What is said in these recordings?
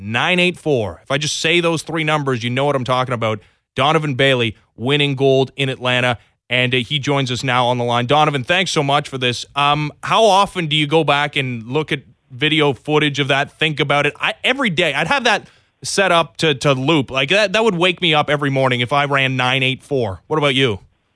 984. If I just say those three numbers, you know what I'm talking about. Donovan Bailey winning gold in Atlanta, and he joins us now on the line. Donovan, thanks so much for this. How often do you go back and look at video footage of that, think about it? Every day. I'd have that set up to loop. Like that would wake me up every morning if I ran 984. What about you?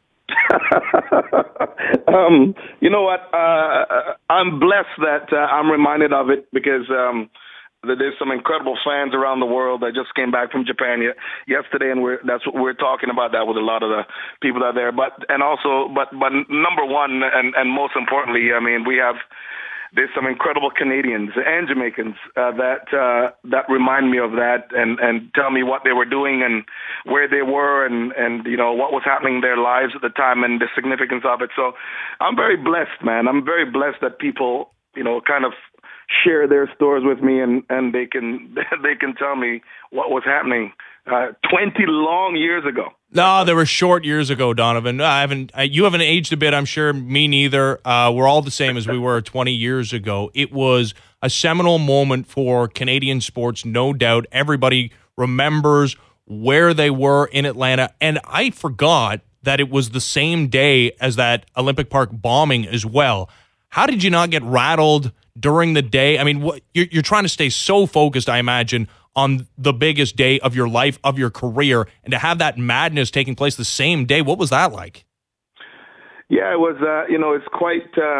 You know what? I'm blessed that I'm reminded of it because there's some incredible fans around the world. I just came back from Japan yesterday, and that's what we're talking about that with a lot of the people out there. But number one, and most importantly, I mean, there's some incredible Canadians and Jamaicans that remind me of that and tell me what they were doing and where they were and you know what was happening in their lives at the time and the significance of it. So I'm very blessed, man. I'm very blessed that people, you know, kind of share their stories with me and they can tell me what was happening 20 long years ago. No, they were short years ago, Donovan. You haven't aged a bit, I'm sure. Me neither. We're all the same as we were 20 years ago. It was a seminal moment for Canadian sports, no doubt. Everybody remembers where they were in Atlanta. And I forgot that it was the same day as that Olympic Park bombing as well. How did you not get rattled during the day? I mean, you're trying to stay so focused, I imagine, on the biggest day of your life, of your career, and to have that madness taking place the same day. What was that like? Yeah, it was, it's quite,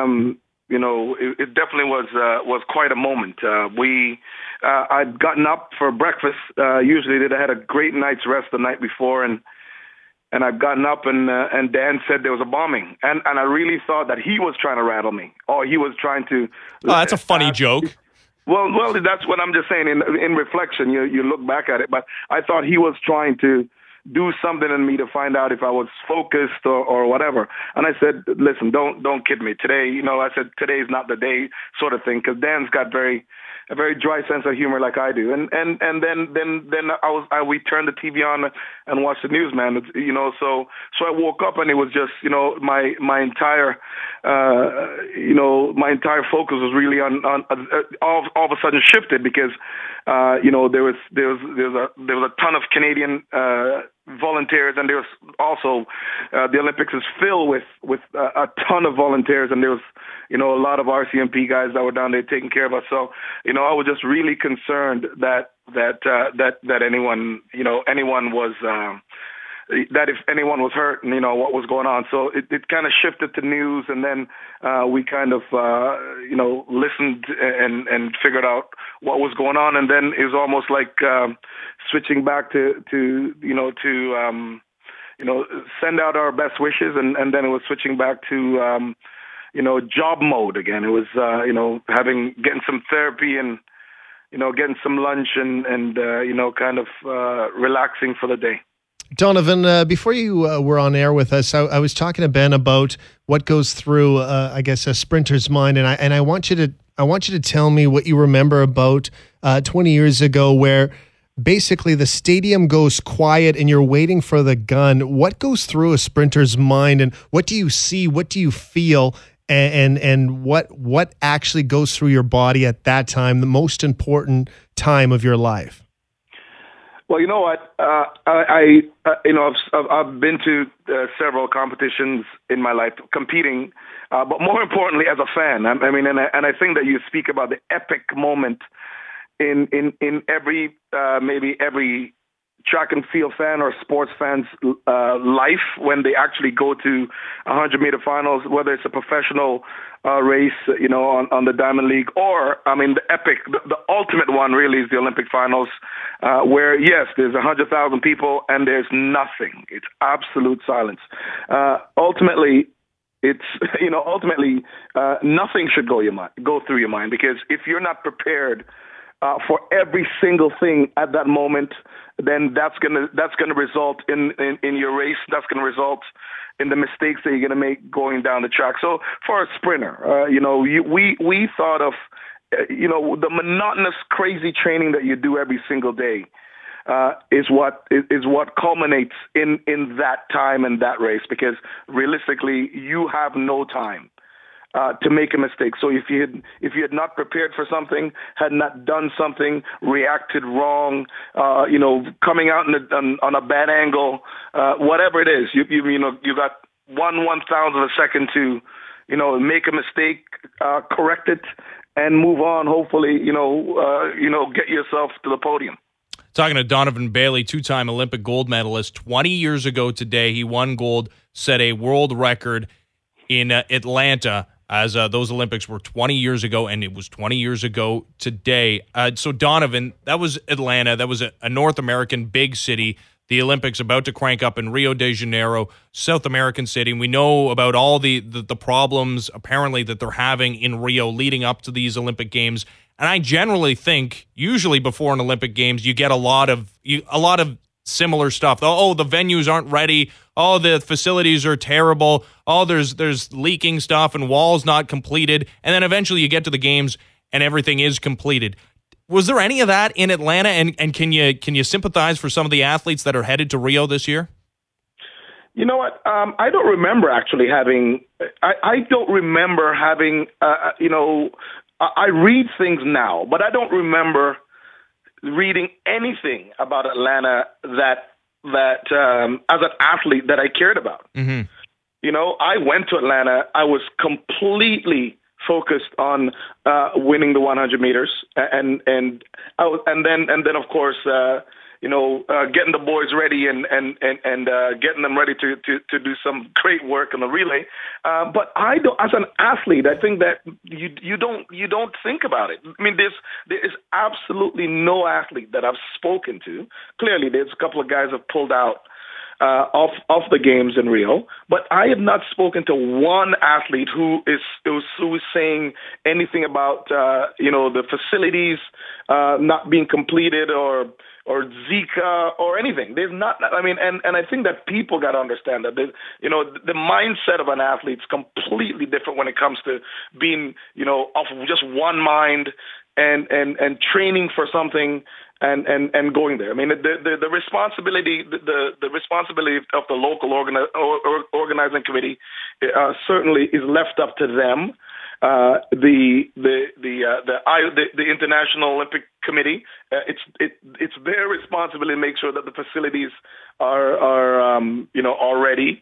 it definitely was quite a moment. I'd gotten up for breakfast. Usually I had a great night's rest the night before, and I'd gotten up and Dan said there was a bombing. And I really thought that he was trying to rattle me, or he was trying to. Oh, that's a funny joke. Well, that's what I'm just saying. In reflection, you look back at it, but I thought he was trying to do something in me to find out if I was focused or whatever. And I said, listen, don't kid me. Today, I said today's not the day, sort of thing, because Dan's got a very dry sense of humor like I do. And then we turned the TV on and watched the news, man. So I woke up and it was just, my entire focus was really on all of a sudden shifted because, there was a ton of Canadian volunteers, and there was also the Olympics is filled with a ton of volunteers, and there was a lot of RCMP guys that were down there taking care of us. So I was just really concerned that anyone was that if anyone was hurt and what was going on. So it kind of shifted to news, and then we kind of listened and figured out what was going on, and then it was almost like switching back to send out our best wishes, and then it was switching back to job mode again. It was getting some therapy and getting some lunch and kind of relaxing for the day. Donovan, before you were on air with us, I was talking to Ben about what goes through, I guess, a sprinter's mind, and I want you to tell me what you remember about 20 years ago, where basically the stadium goes quiet and you're waiting for the gun. What goes through a sprinter's mind, and what do you see? What do you feel? And what actually goes through your body at that time, the most important time of your life? Well, you know what? I've been to several competitions in my life, competing, but more importantly, as a fan. I mean, and I think that you speak about the epic moment in every maybe every track and field fan or sports fan's life when they actually go to 100-meter finals, whether it's a professional race, on the Diamond League, or, I mean, the epic, the ultimate one really is the Olympic finals, where, yes, there's 100,000 people and there's nothing. It's absolute silence. Ultimately, nothing should go through your mind, because if you're not prepared for every single thing at that moment, then that's gonna result in your race. That's gonna result in the mistakes that you're gonna make going down the track. So for a sprinter, we thought of the monotonous, crazy training that you do every single day is what culminates in that time and that race, because realistically you have no time. to make a mistake. So if you had not prepared for something, had not done something, reacted wrong, coming out on a bad angle, whatever it is, you got 1/1000 of a second to, make a mistake, correct it, and move on. Hopefully, get yourself to the podium. Talking to Donovan Bailey, two-time Olympic gold medalist. 20 years ago today, he won gold, set a world record in Atlanta, as those Olympics were 20 years ago, and it was 20 years ago today. So, Donovan, that was Atlanta. That was a North American big city. The Olympics about to crank up in Rio de Janeiro, South American city. And we know about all the problems, apparently, that they're having in Rio leading up to these Olympic Games. And I generally think, usually before an Olympic Games, you get a lot of similar stuff. Oh, the venues aren't ready. Oh, the facilities are terrible. Oh, there's leaking stuff and walls not completed. And then eventually you get to the games and everything is completed. Was there any of that in Atlanta? And can you sympathize for some of the athletes that are headed to Rio this year? You know what? I don't remember actually having. I don't remember having. I read things now, but I don't remember reading anything about Atlanta that as an athlete that I cared about. Mm-hmm. I went to Atlanta. I was completely focused on winning the 100 meters, and then of course getting the boys ready and getting them ready to do some great work on the relay. But I don't, as an athlete, I think that you don't think about it. I mean, there is absolutely no athlete that I've spoken to. Clearly, there's a couple of guys have pulled out of the games in Rio, but I have not spoken to one athlete who is saying anything about the facilities not being completed or Zika or anything. There's not. I mean, and I think that people got to understand that the mindset of an athlete is completely different when it comes to being off of just one mind and training for something. And going there. I mean, the responsibility of the local organizing committee certainly is left up to them. The International Olympic Committee, it's their responsibility to make sure that the facilities are ready.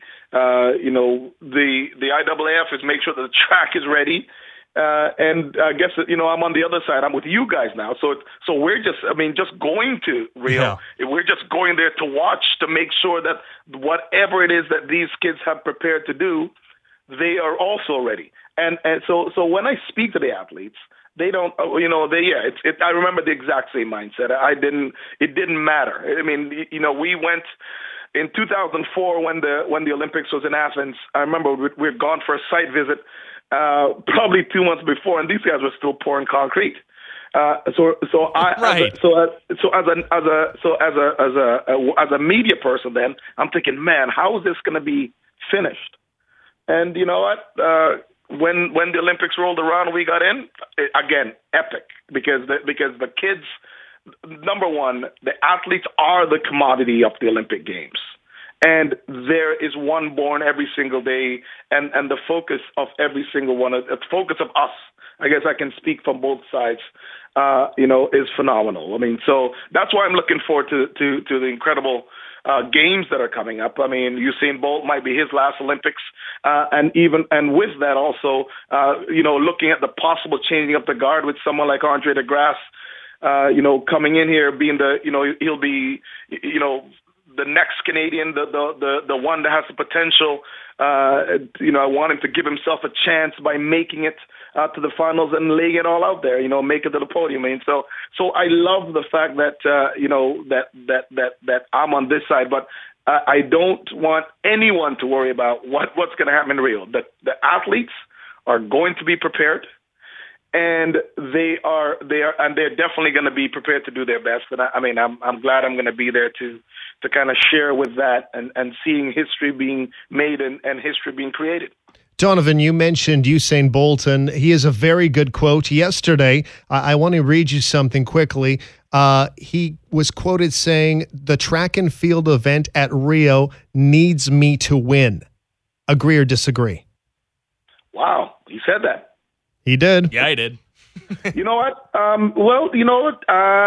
The IAAF is make sure that the track is ready. And I guess I'm on the other side. I'm with you guys now. So we're just going to Rio. Yeah. We're just going there to watch, to make sure that whatever it is that these kids have prepared to do, they are also ready. And so when I speak to the athletes, they don't. I remember the exact same mindset. It didn't matter. I mean, we went. In 2004, when the Olympics was in Athens, I remember we had gone for a site visit probably 2 months before, and these guys were still pouring concrete. As a media person, then I'm thinking, man, how is this going to be finished? And you know what? When the Olympics rolled around, we got in again, epic because the kids. Number one, the athletes are the commodity of the Olympic Games. And there is one born every single day, and the focus of every single one, the focus of us, I guess I can speak from both sides, is phenomenal. I mean, so that's why I'm looking forward to the incredible games that are coming up. I mean, Usain Bolt might be his last Olympics, and with that also, looking at the possible changing of the guard with someone like Andre DeGrasse, coming in here, being he'll be, the next Canadian, the one that has the potential. I want him to give himself a chance by making it to the finals and laying it all out there. Make it to the podium. I mean, so I love the fact that that I'm on this side, but I don't want anyone to worry about what's going to happen in Rio. The athletes are going to be prepared. And they're definitely going to be prepared to do their best. And I'm glad I'm going to be there to kind of share with that and seeing history being made and history being created. Donovan, you mentioned Usain Bolt, and he has a very good quote. Yesterday, I want to read you something quickly. He was quoted saying, "The track and field event at Rio needs me to win." Agree or disagree? Wow, he said that. He did. Yeah, he did. You know what? Well, you know what?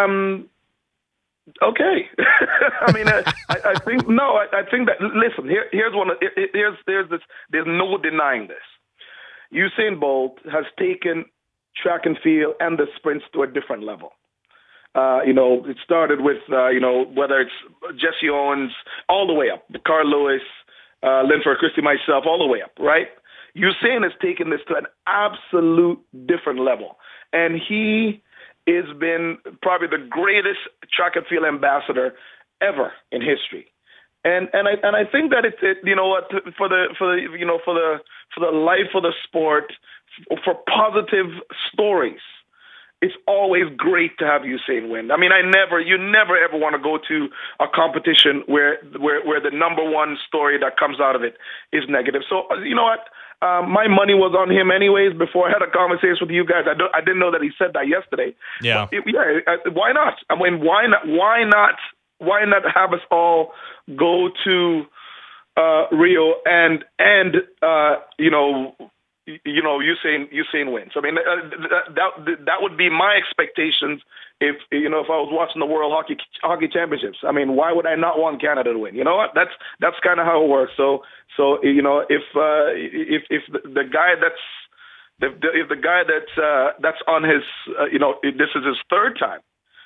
Okay. I mean, I think no. I think that. Listen, here's one. Here's this. There's no denying this. Usain Bolt has taken track and field and the sprints to a different level. It started with whether it's Jesse Owens all the way up, Carl Lewis, Linford Christie, myself, all the way up, right? Usain has taken this to an absolute different level, and he has been probably the greatest track and field ambassador ever in history. And I think that it's for the life of the sport, for positive stories, it's always great to have Usain win. I mean, you never ever want to go to a competition where the number one story that comes out of it is negative. So you know what? My money was on him anyways. Before I had a conversation with you guys, I didn't know that he said that yesterday. Yeah, why not? I mean, why not have us all go to Rio and Usain wins. I mean, that would be my expectations if I was watching the World Hockey Championships. I mean, why would I not want Canada to win? You know what? That's kind of how it works. So if the guy that's on his this is his third time,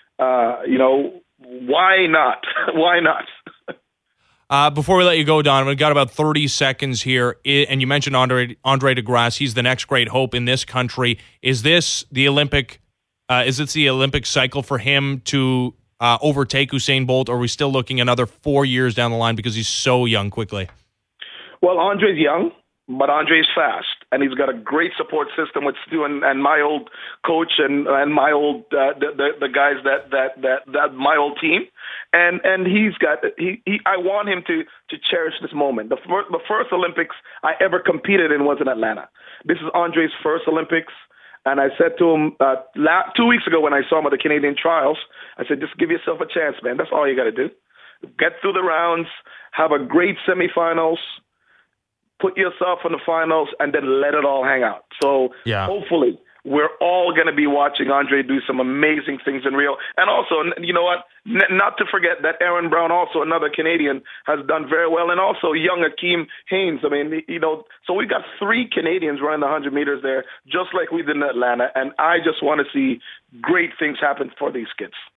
why not? Why not? Before we let you go, Don, we've got about 30 seconds here, and you mentioned Andre DeGrasse. He's the next great hope in this country. Is this the Olympic? Is this the Olympic cycle for him to overtake Usain Bolt, or are we still looking another 4 years down the line because he's so young quickly? Well, Andre's young, but Andre's fast, and he's got a great support system with Stu and my old coach and my old the guys that my old team, and he's got I want him to cherish this moment. The first Olympics I ever competed in was in Atlanta. This is Andre's first Olympics, and I said to him 2 weeks ago when I saw him at the Canadian trials, I said, just give yourself a chance, man. That's all you got to do. Get through the rounds, have a great semifinals, put yourself in the finals, and then let it all hang out. So Hopefully we're all going to be watching Andre do some amazing things in Rio. And also, you know what, not to forget that Aaron Brown, also another Canadian, has done very well, and also young Akeem Haynes. I mean, so we've got 3 Canadians running the 100 meters there, just like we did in Atlanta, and I just want to see great things happen for these kids.